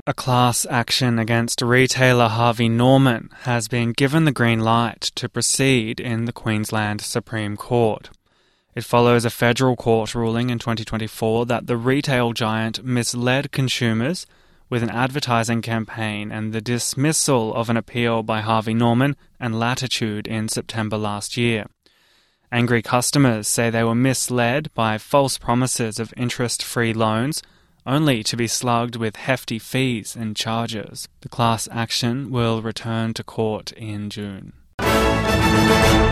A class action against retailer Harvey Norman has been given the green light to proceed in the Queensland Supreme Court. It follows a federal court ruling in 2024 that the retail giant misled consumers with an advertising campaign and the dismissal of an appeal by Harvey Norman and Latitude in September last year. Angry customers say they were misled by false promises of interest-free loans, only to be slugged with hefty fees and charges. The class action will return to court in June.